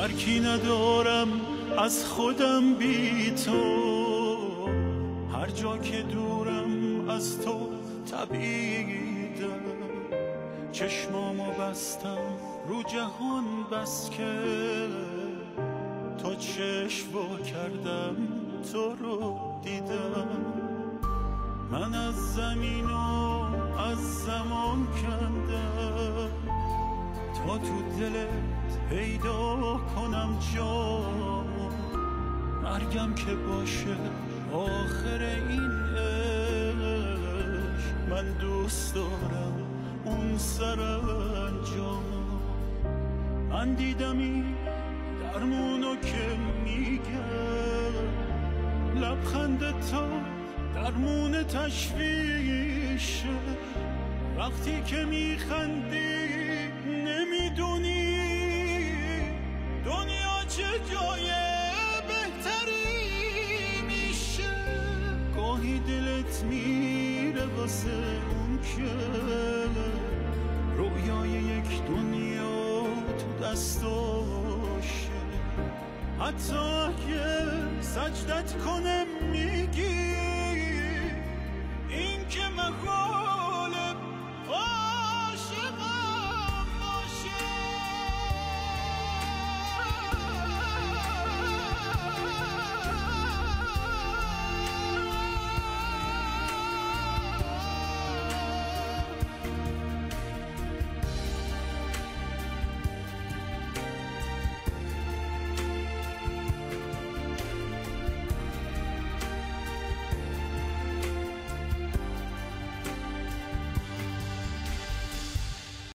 درکی ندارم از خودم بی تو، هر جا که دورم از تو تبعیدم، چشمامو بستم رو جهان بس که تا چشم وا کردم تو رو دیدم. من از زمین و از زمان کندم تا تو دلت پیدا کنم جا، مرگم که باشه آخر این عشق، من دوست دارم اون سرانجام. من دیدم این درمونو که میگه، لبخند تا درمون تشویشه، وقتی که میخندی نمیدونی دنیا چه جای بهتری میشه. گاهی دلت میره واسه اون که رویای یک دنیا تو دستاشه، حتی اگه سجدت کنم میگی